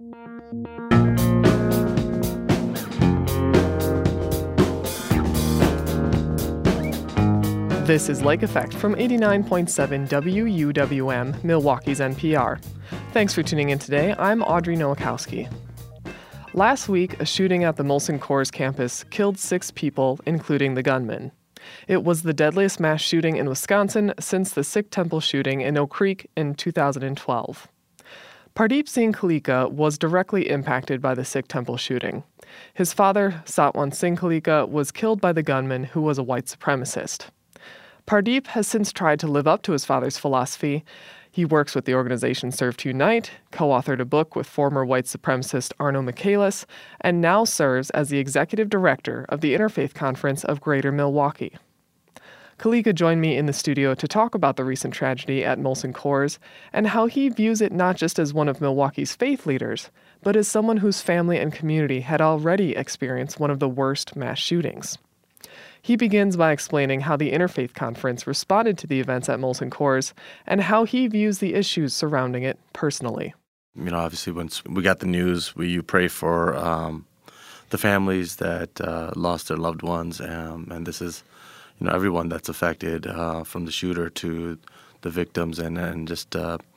This is Lake Effect from 89.7 WUWM, Milwaukee's NPR. Thanks for tuning in today. I'm Audrey Nowakowski. Last week, a shooting at the Molson Coors campus killed 6 people, including the gunman. It was the deadliest mass shooting in Wisconsin since the Sikh temple shooting in Oak Creek in 2012. Pardeep Singh Kalika was directly impacted by the Sikh temple shooting. His father, Satwant Singh Kalika, was killed by the gunman who was a white supremacist. Pardeep has since tried to live up to his father's philosophy. He works with the organization Serve to Unite, co-authored a book with former white supremacist Arno Michaelis, and now serves as the executive director of the Interfaith Conference of Greater Milwaukee. Kalika joined me in the studio to talk about the recent tragedy at Molson Coors and how he views it not just as one of Milwaukee's faith leaders, but as someone whose family and community had already experienced one of the worst mass shootings. He begins by explaining how the Interfaith Conference responded to the events at Molson Coors and how he views the issues surrounding it personally. Obviously, once we got the news, you pray for the families that lost their loved ones, and this is, everyone that's affected, from the shooter to the victims, and just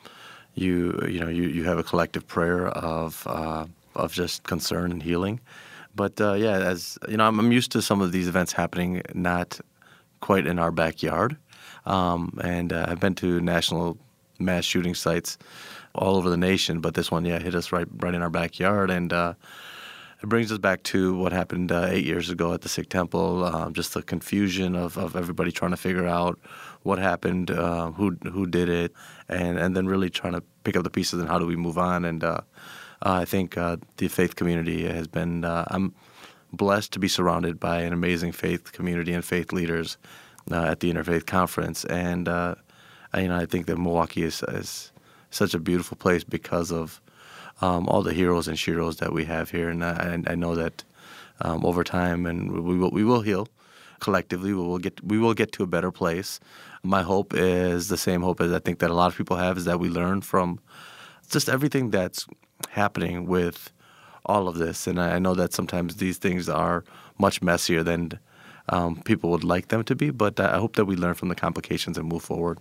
you have a collective prayer of just concern and healing. But as I'm used to some of these events happening not quite in our backyard, and I've been to national mass shooting sites all over the nation. But this one, hit us right in our backyard, and it brings us back to what happened 8 years ago at the Sikh temple. Just the confusion of everybody trying to figure out what happened, who did it, and then really trying to pick up the pieces and how do we move on. And I think the faith community has been, I'm blessed to be surrounded by an amazing faith community and faith leaders at the Interfaith Conference. And, I think that Milwaukee is such a beautiful place because of all the heroes and sheroes that we have here. And I know that over time, and we will heal collectively. We will get to a better place. My hope is the same hope as I think that a lot of people have, is that we learn from just everything that's happening with all of this. And I know that sometimes these things are much messier than people would like them to be, but I hope that we learn from the complications and move forward.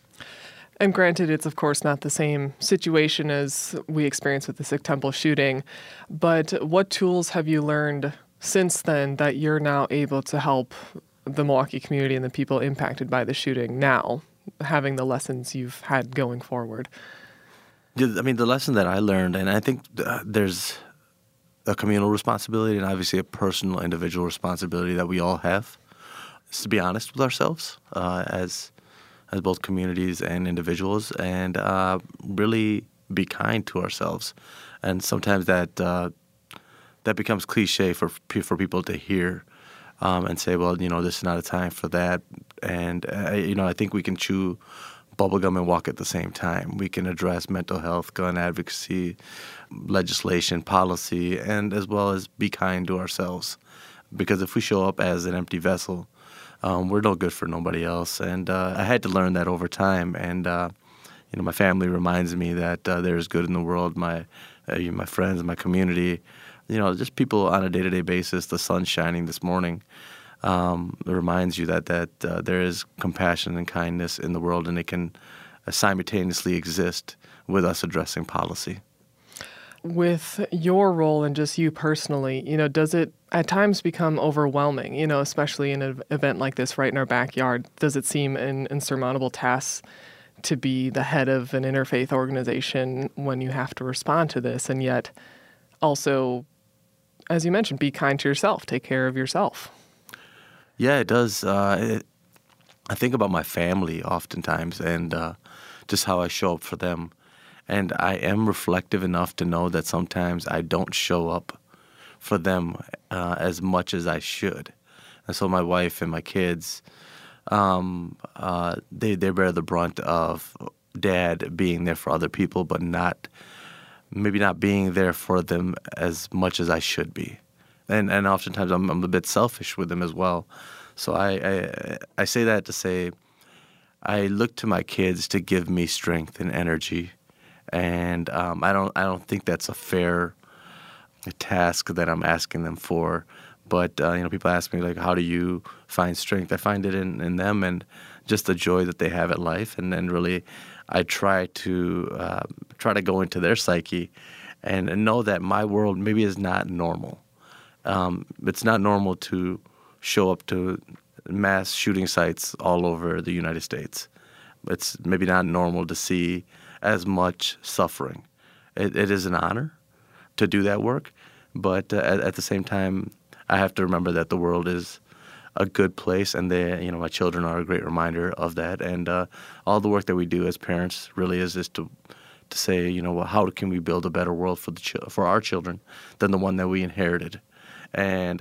And granted, it's of course not the same situation as we experienced with the Sikh temple shooting, but what tools have you learned since then that you're now able to help the Milwaukee community and the people impacted by the shooting now, having the lessons you've had going forward? The lesson that I learned, and I think there's a communal responsibility and obviously a personal, individual responsibility that we all have, is to be honest with ourselves as both communities and individuals, and really be kind to ourselves. And sometimes that becomes cliche for people to hear and say, well, this is not a time for that. And I think we can chew bubblegum and walk at the same time. We can address mental health, gun advocacy, legislation, policy, and as well as be kind to ourselves. Because if we show up as an empty vessel, we're no good for nobody else. And I had to learn that over time. And my family reminds me that there's good in the world. My friends, my community, just people on a day-to-day basis. The sun's shining this morning. It reminds you that there is compassion and kindness in the world, and it can simultaneously exist with us addressing policy. With your role and just you personally, does it at times become overwhelming, especially in an event like this right in our backyard? Does it seem an insurmountable task to be the head of an interfaith organization when you have to respond to this, and yet also, as you mentioned, be kind to yourself, take care of yourself? Yeah, it does. I think about my family oftentimes and just how I show up for them. And I am reflective enough to know that sometimes I don't show up for them as much as I should. And so my wife and my kids, they bear the brunt of dad being there for other people, but maybe not being there for them as much as I should be. And oftentimes I'm a bit selfish with them as well. So I say that to say I look to my kids to give me strength and energy and I don't think that's a fair task that I'm asking them for. But people ask me like, how do you find strength? I find it in them and just the joy that they have at life, and then really I try to go into their psyche and know that my world maybe is not normal. It's not normal to show up to mass shooting sites all over the United States. It's maybe not normal to see as much suffering. It is an honor to do that work, but at the same time, I have to remember that the world is a good place, and my children are a great reminder of that. And all the work that we do as parents really is just to say, how can we build a better world for our children than the one that we inherited? And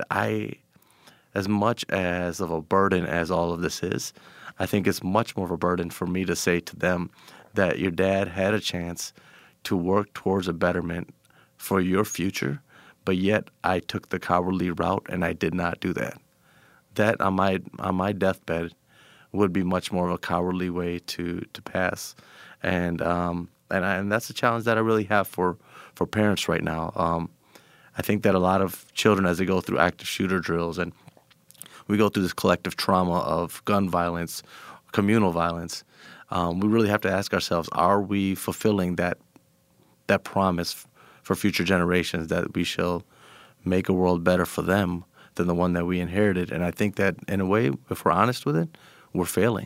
as much as of a burden as all of this is, I think it's much more of a burden for me to say to them that your dad had a chance to work towards a betterment for your future, but yet I took the cowardly route and I did not do that. That on my deathbed would be much more of a cowardly way to pass, and that's a challenge that I really have for parents right now. I think that a lot of children, as they go through active shooter drills, and we go through this collective trauma of gun violence, communal violence, we really have to ask ourselves: are we fulfilling that promise for future generations that we shall make a world better for them than the one that we inherited? And I think that, in a way, if we're honest with it, we're failing.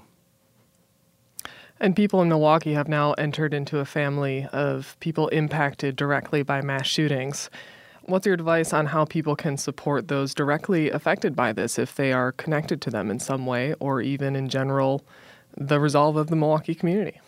And people in Milwaukee have now entered into a family of people impacted directly by mass shootings. What's your advice on how people can support those directly affected by this if they are connected to them in some way, or even in general, the resolve of the Milwaukee community?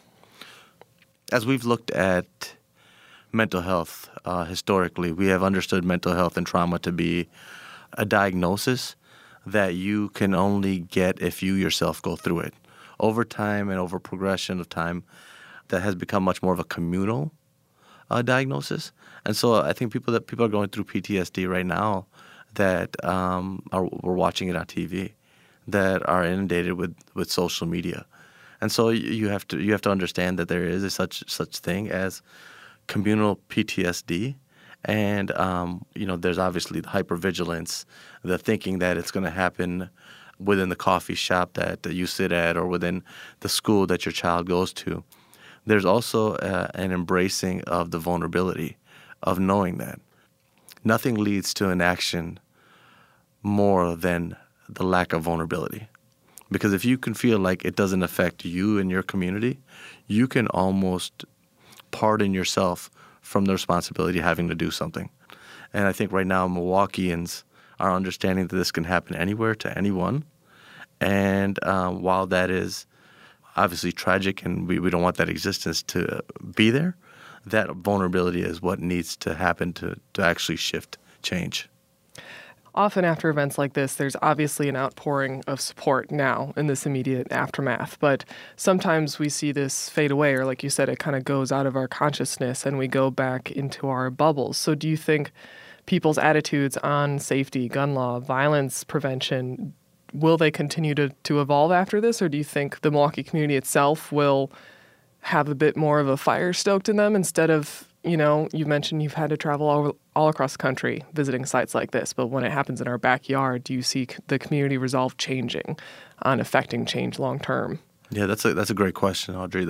As we've looked at mental health historically, we have understood mental health and trauma to be a diagnosis that you can only get if you yourself go through it. Over time and over progression of time, that has become much more of a communal diagnosis. And so I think people are going through PTSD right now that we're watching it on TV, that are inundated with social media. And so you have to understand that there is a such thing as communal PTSD. And, there's obviously the hypervigilance, the thinking that it's going to happen within the coffee shop that you sit at or within the school that your child goes to. There's also an embracing of the vulnerability of knowing that nothing leads to an action more than the lack of vulnerability. Because if you can feel like it doesn't affect you and your community, you can almost pardon yourself from the responsibility of having to do something. And I think right now Milwaukeeans are understanding that this can happen anywhere to anyone. And while that is obviously tragic and we don't want that existence to be there, that vulnerability is what needs to happen to actually shift change. Often after events like this, there's obviously an outpouring of support now in this immediate aftermath. But sometimes we see this fade away, or like you said, it kind of goes out of our consciousness and we go back into our bubbles. So do you think people's attitudes on safety, gun law, violence prevention, will they continue to evolve after this? Or do you think the Milwaukee community itself will have a bit more of a fire stoked in them instead of, you mentioned you've had to travel all across the country visiting sites like this, but when it happens in our backyard, do you see the community resolve changing on affecting change long term? Yeah, that's a great question, Audrey.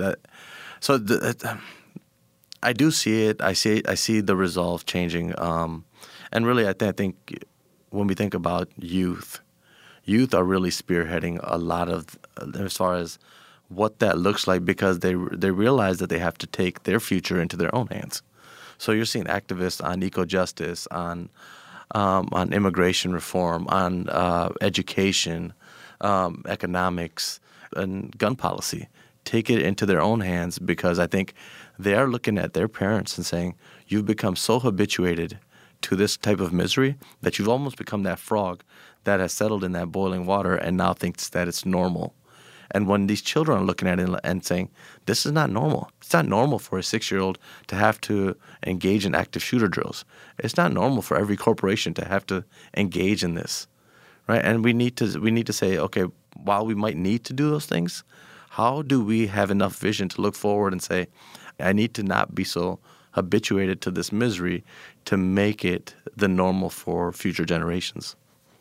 I do see it. I see the resolve changing, and really, I think when we think about youth are really spearheading a lot of as far as what that looks like, because they realize that they have to take their future into their own hands. So you're seeing activists on eco-justice, on immigration reform, on education, economics, and gun policy. Take it into their own hands, because I think they are looking at their parents and saying, you've become so habituated to this type of misery that you've almost become that frog that has settled in that boiling water and now thinks that it's normal. And when these children are looking at it and saying, this is not normal. It's not normal for a 6-year-old to have to engage in active shooter drills. It's not normal for every corporation to have to engage in this, right? And we need to say, okay, while we might need to do those things, how do we have enough vision to look forward and say, I need to not be so habituated to this misery to make it the normal for future generations.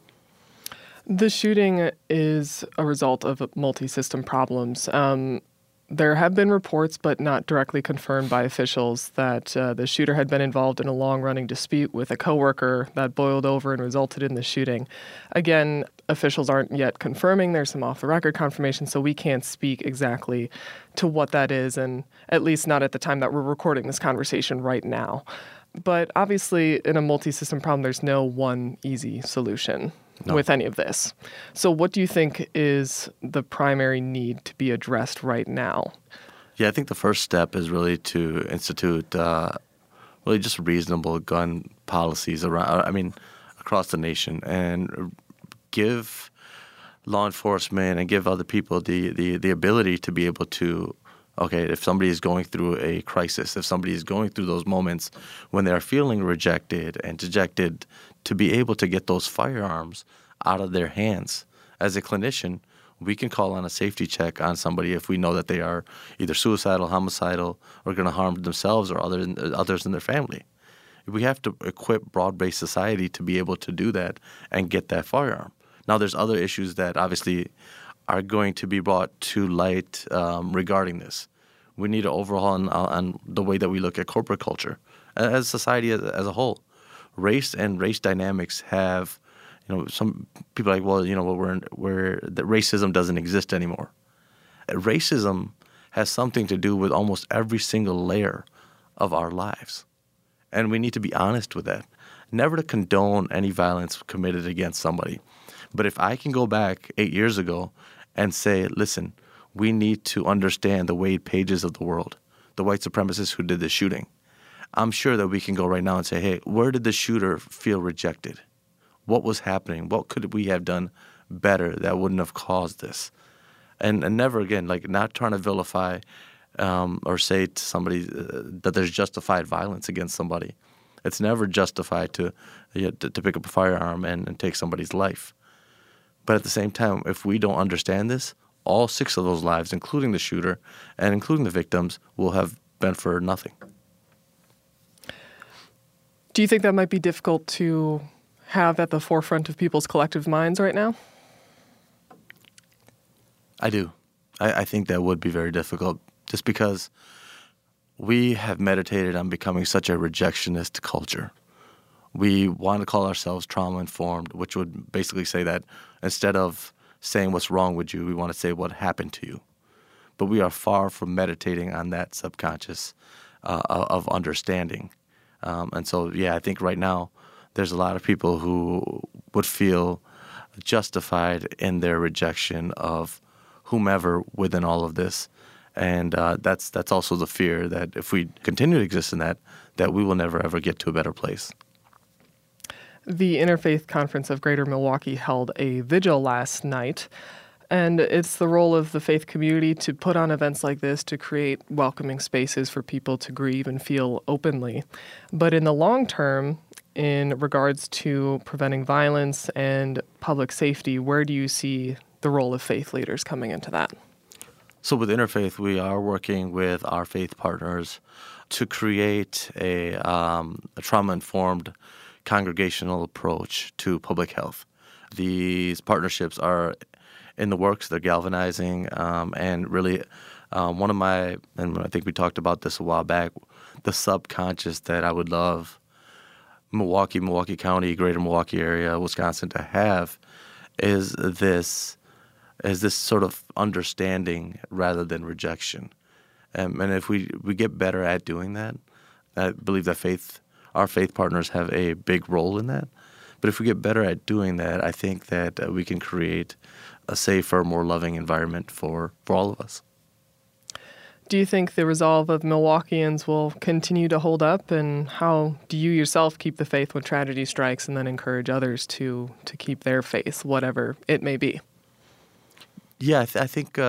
The shooting is a result of multi-system problems. There have been reports, but not directly confirmed by officials, that the shooter had been involved in a long-running dispute with a coworker that boiled over and resulted in the shooting. Again, officials aren't yet confirming. There's some off-the-record confirmation, so we can't speak exactly to what that is, and at least not at the time that we're recording this conversation right now. But obviously, in a multi-system problem, there's no one easy solution. No. With any of this. So what do you think is the primary need to be addressed right now? Yeah, I think the first step is really to institute really just reasonable gun policies across the nation, and give law enforcement and give other people the ability to be able to, okay, if somebody is going through a crisis, if somebody is going through those moments when they're feeling rejected and dejected, to be able to get those firearms out of their hands. As a clinician, we can call on a safety check on somebody if we know that they are either suicidal, homicidal, or going to harm themselves or others in their family. We have to equip broad-based society to be able to do that and get that firearm. Now, there's other issues that obviously are going to be brought to light regarding this. We need to overhaul on the way that we look at corporate culture as society as a whole. Race and race dynamics have, some people are like, well, that racism doesn't exist anymore. Racism has something to do with almost every single layer of our lives. And we need to be honest with that. Never to condone any violence committed against somebody. But if I can go back 8 years ago and say, listen, we need to understand the Wade Pages of the world, the white supremacists who did the shooting. I'm sure that we can go right now and say, hey, where did the shooter feel rejected? What was happening? What could we have done better that wouldn't have caused this? And never again, not trying to vilify or say to somebody that there's justified violence against somebody. It's never justified to pick up a firearm and take somebody's life. But at the same time, if we don't understand this, all 6 of those lives, including the shooter and including the victims, will have been for nothing. Do you think that might be difficult to have at the forefront of people's collective minds right now? I do. I think that would be very difficult, just because we have meditated on becoming such a rejectionist culture. We want to call ourselves trauma-informed, which would basically say that instead of saying what's wrong with you, we want to say what happened to you. But we are far from meditating on that subconscious of understanding. And so, I think right now there's a lot of people who would feel justified in their rejection of whomever within all of this. And that's also the fear that if we continue to exist in that we will never, ever get to a better place. The Interfaith Conference of Greater Milwaukee held a vigil last night, and it's the role of the faith community to put on events like this to create welcoming spaces for people to grieve and feel openly. But in the long term, in regards to preventing violence and public safety, where do you see the role of faith leaders coming into that? So with Interfaith, we are working with our faith partners to create a trauma-informed congregational approach to public health. These partnerships are in the works. They're galvanizing, and really one of my, and I think we talked about this a while back, the subconscious that I would love Milwaukee County, Greater Milwaukee area, Wisconsin to have is this sort of understanding rather than rejection. And if we get better at doing that, I believe that our faith partners have a big role in that. But if we get better at doing that, I think that we can create a safer, more loving environment for all of us. Do you think the resolve of Milwaukeeans will continue to hold up? And how do you yourself keep the faith when tragedy strikes and then encourage others to keep their faith, whatever it may be? Yeah, I think,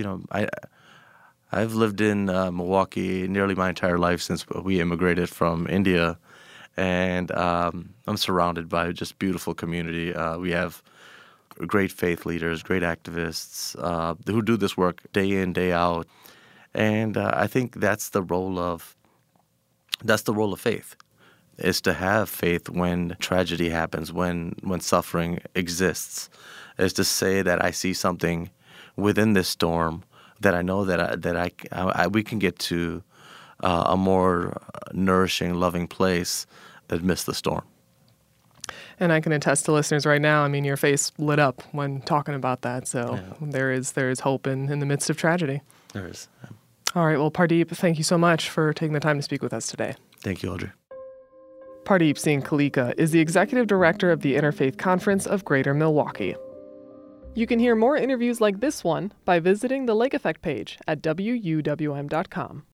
I've lived in Milwaukee nearly my entire life since we immigrated from India. And I'm surrounded by just beautiful community. We have great faith leaders, great activists who do this work day in, day out. And I think that's the role of faith, is to have faith when tragedy happens, when suffering exists, is to say that I see something within this storm that I know that we can get to a more nourishing, loving place amidst the storm. And I can attest to listeners right now, I mean, your face lit up when talking about that. So there is hope in the midst of tragedy. There is. All right. Well, Pardeep, thank you so much for taking the time to speak with us today. Thank you, Audrey. Pardeep Singh Kalika is the executive director of the Interfaith Conference of Greater Milwaukee. You can hear more interviews like this one by visiting the Lake Effect page at WUWM.com.